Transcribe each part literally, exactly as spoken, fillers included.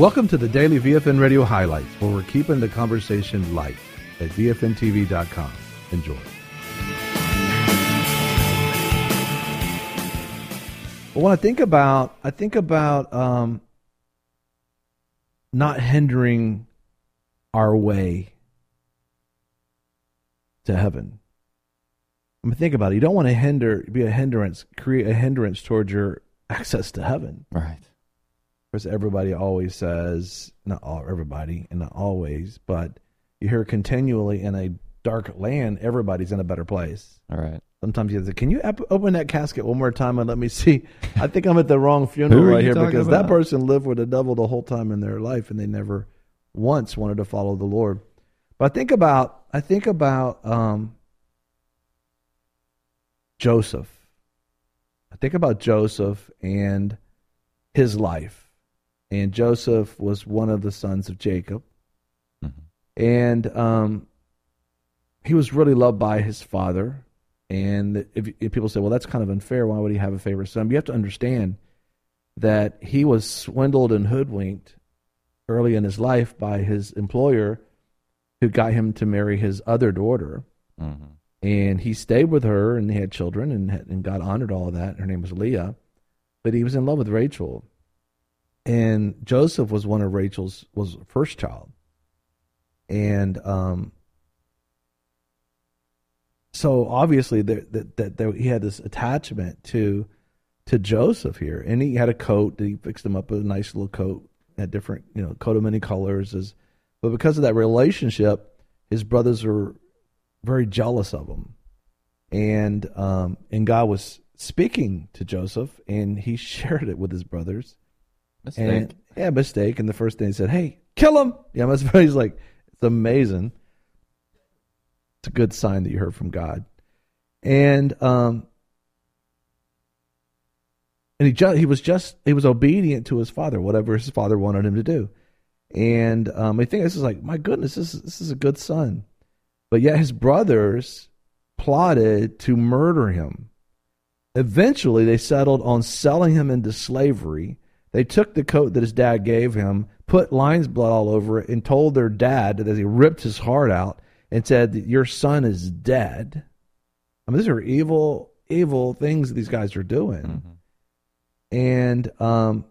Welcome to the Daily V F N Radio Highlights, where we're keeping the conversation light at V F N T V dot com. Enjoy. Well, when I think about, I think about um, not hindering our way to heaven. I mean, think about it. You don't want to hinder, be a hindrance, create a hindrance towards your access to heaven. Right. Of course, everybody always says, not all, everybody, and not always, but you hear continually in a dark land, everybody's in a better place. All right. Sometimes you say, can you ap- open that casket one more time and let me see? I think I'm at the wrong funeral right here because about? that person lived with the devil the whole time in their life and they never once wanted to follow the Lord. But I think about, I think about um, Joseph. I think about Joseph and his life. And Joseph was one of the sons of Jacob. Mm-hmm. And um, he was really loved by his father. And if, if people say, well, that's kind of unfair, why would he have a favorite son? But you have to understand that he was swindled and hoodwinked early in his life by his employer who got him to marry his other daughter. Mm-hmm. And he stayed with her and they had children and, and God honored all of that. Her name was Leah. But he was in love with Rachel. And Joseph was one of Rachel's, was first child. And um, so obviously that that, that that he had this attachment to to Joseph here. And he had a coat that he fixed him up with a nice little coat, had different, you know, coat of many colors. As, but because of that relationship, his brothers were very jealous of him. And um, and God was speaking to Joseph, and he shared it with his brothers. Mistake. And, yeah, mistake. And the first thing he said, hey, kill him. Yeah, my he's like, it's amazing. It's a good sign that you heard from God. And um, and he just, he was just, he was obedient to his father, whatever his father wanted him to do. And um, I think this is like, my goodness, this is, this is a good son. But yet his brothers plotted to murder him. Eventually, they settled on selling him into slavery. They took the coat that his dad gave him, put lion's blood all over it, and told their dad that as he ripped his heart out and said, your son is dead. I mean, these are evil, evil things that these guys are doing. Mm-hmm. And um,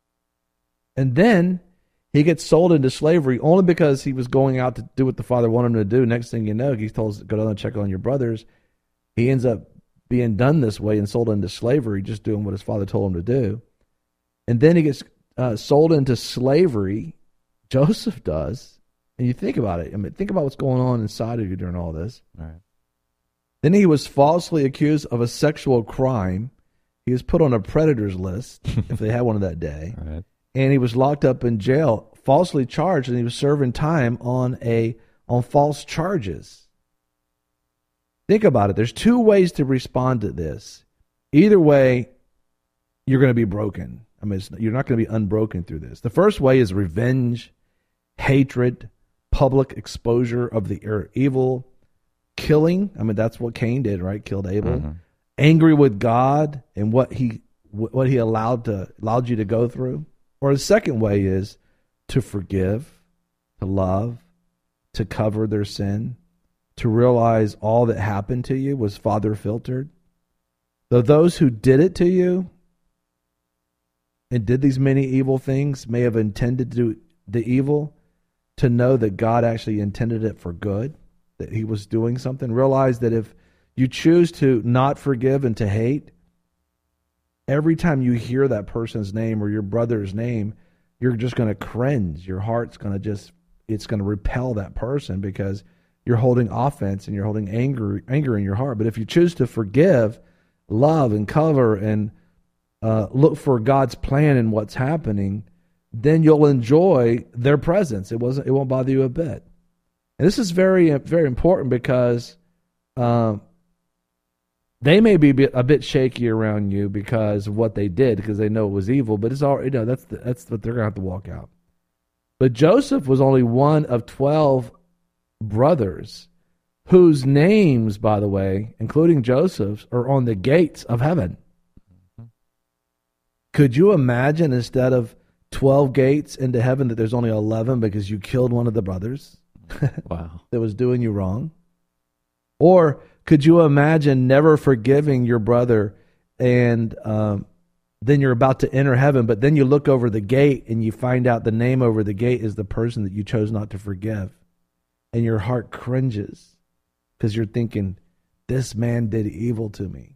and then he gets sold into slavery only because he was going out to do what the father wanted him to do. Next thing you know, he's told, go down and check on your brothers. He ends up being done this way and sold into slavery, just doing what his father told him to do. And then he gets uh, sold into slavery. Joseph does. And you think about it. I mean, think about what's going on inside of you during all this. All right. Then he was falsely accused of a sexual crime. He was put on a predator's list, if they had one of that day. All right. And he was locked up in jail, falsely charged, and he was serving time on a on false charges. Think about it. There's two ways to respond to this. Either way, you're going to be broken. I mean, it's, you're not going to be unbroken through this. The first way is revenge, hatred, public exposure of the evil, killing. I mean, that's what Cain did, right? Killed Abel. Mm-hmm. Angry with God and what he what he allowed to allowed you to go through. Or the second way is to forgive, to love, to cover their sin, to realize all that happened to you was Father filtered. Though those who did it to you and did these many evil things may have intended to do the evil, to know that God actually intended it for good, that he was doing something. Realize that if you choose to not forgive and to hate, every time you hear that person's name or your brother's name, you're just going to cringe. Your heart's going to just, it's going to repel that person because you're holding offense and you're holding anger, anger in your heart. But if you choose to forgive, love, and cover and uh, look for God's plan in what's happening, then you'll enjoy their presence. It wasn't, it won't bother you a bit. And this is very, very important because um, they may be a bit shaky around you because of what they did, because they know it was evil. But it's all, you know, that's the, that's what they're gonna have to walk out. But Joseph was only one of twelve brothers, whose names, by the way, including Joseph's, are on the gates of heaven. Mm-hmm. Could you imagine, instead of twelve gates into heaven that there's only eleven because you killed one of the brothers Wow. that was doing you wrong? Or could you imagine never forgiving your brother and um, then you're about to enter heaven, but then you look over the gate and you find out the name over the gate is the person that you chose not to forgive. And your heart cringes because you're thinking, this man did evil to me.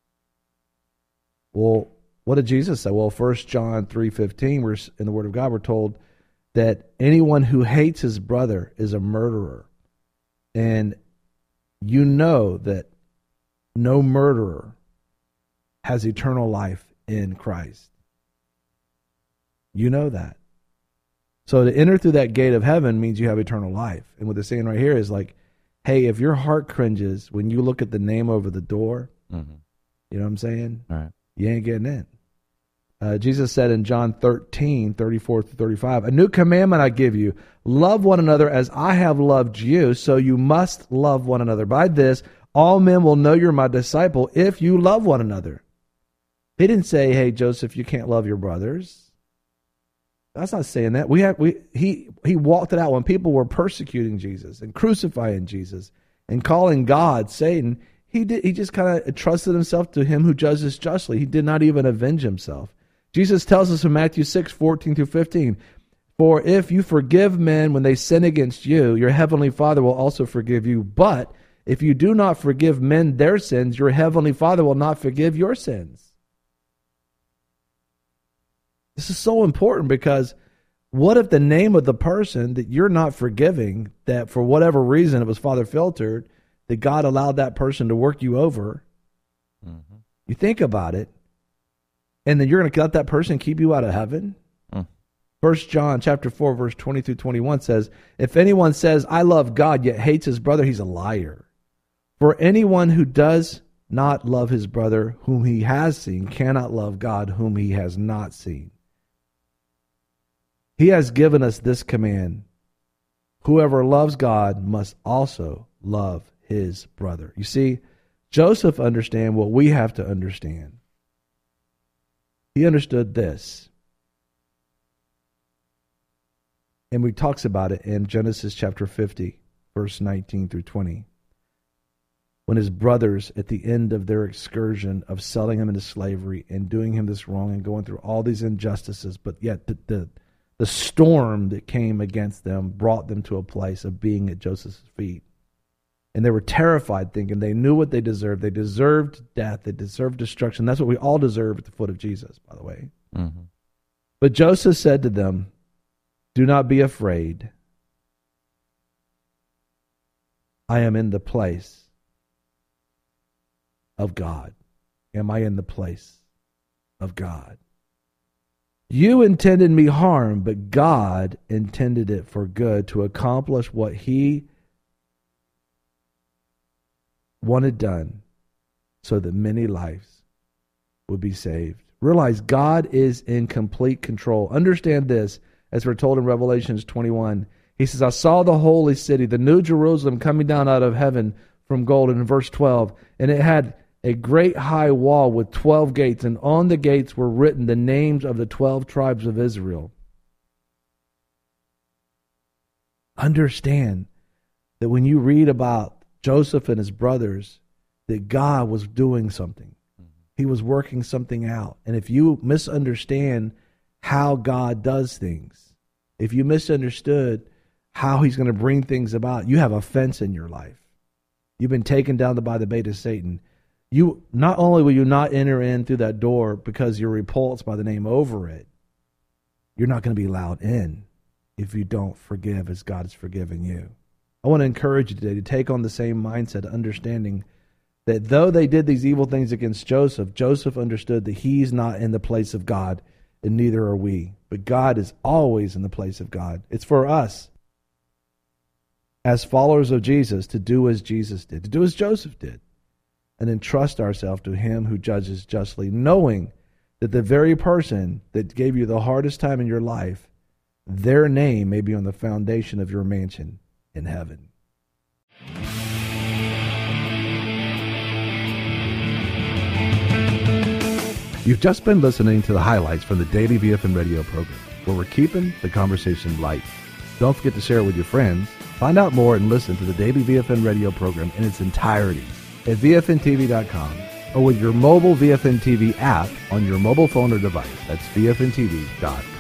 Well, what did Jesus say? Well, First John three fifteen, we're in the Word of God, we're told that anyone who hates his brother is a murderer. And you know that no murderer has eternal life in Christ. You know that. So to enter through that gate of heaven means you have eternal life. And what they're saying right here is like, hey, if your heart cringes when you look at the name over the door, mm-hmm. you know what I'm saying? All right. You ain't getting in. Uh, Jesus said in John thirteen, thirty-four through thirty-five, a new commandment I give you, love one another as I have loved you, so you must love one another. By this, all men will know you're my disciple if you love one another. He didn't say, hey, Joseph, you can't love your brothers. That's not saying that. We have we he he walked it out when people were persecuting Jesus and crucifying Jesus and calling God Satan. He did he just kind of trusted himself to him who judges justly. He did not even avenge himself. Jesus tells us in Matthew six, fourteen through fifteen, for if you forgive men when they sin against you, your heavenly Father will also forgive you. But if you do not forgive men their sins, your heavenly Father will not forgive your sins. This is so important because what if the name of the person that you're not forgiving, that for whatever reason it was father filtered, that God allowed that person to work you over, mm-hmm. you think about it, and then you're going to let that person keep you out of heaven? Mm. First John chapter four, verse twenty through twenty-one says, if anyone says, I love God, yet hates his brother, he's a liar. For anyone who does not love his brother whom he has seen cannot love God whom he has not seen. He has given us this command. Whoever loves God must also love his brother. You see, Joseph understand what we have to understand. He understood this. And we talks about it in Genesis chapter fifty, verse nineteen through twenty. When his brothers, at the end of their excursion of selling him into slavery and doing him this wrong and going through all these injustices, but yet the, the, the storm that came against them brought them to a place of being at Joseph's feet. And they were terrified, thinking they knew what they deserved. They deserved death. They deserved destruction. That's what we all deserve at the foot of Jesus, by the way. Mm-hmm. But Joseph said to them, do not be afraid. I am in the place of God. Am I in the place of God? You intended me harm, but God intended it for good to accomplish what he wanted done so that many lives would be saved. Realize God is in complete control. Understand this, as we're told in Revelations twenty-one. He says, I saw the holy city, the new Jerusalem, coming down out of heaven from gold. And in verse twelve, and it had a great high wall with twelve gates, and on the gates were written the names of the twelve tribes of Israel. Understand that when you read about Joseph and his brothers, that God was doing something. He was working something out. And if you misunderstand how God does things, if you misunderstood how he's going to bring things about, you have offense in your life. You've been taken down by the bait of Satan. You not only will you not enter in through that door because you're repulsed by the name over it, you're not going to be allowed in if you don't forgive as God has forgiven you. I want to encourage you today to take on the same mindset, understanding that though they did these evil things against Joseph, Joseph understood that he's not in the place of God, and neither are we. But God is always in the place of God. It's for us, as followers of Jesus, to do as Jesus did, to do as Joseph did, and entrust ourselves to him who judges justly, knowing that the very person that gave you the hardest time in your life, their name may be on the foundation of your mansion in heaven. You've just been listening to the highlights from the Daily V F N Radio program. where we're keeping the conversation light. Don't forget to share it with your friends. Find out more and listen to the daily V F N radio program in its entirety at V F N T V dot com or with your mobile V F N T V app on your mobile phone or device. That's V F N T V dot com.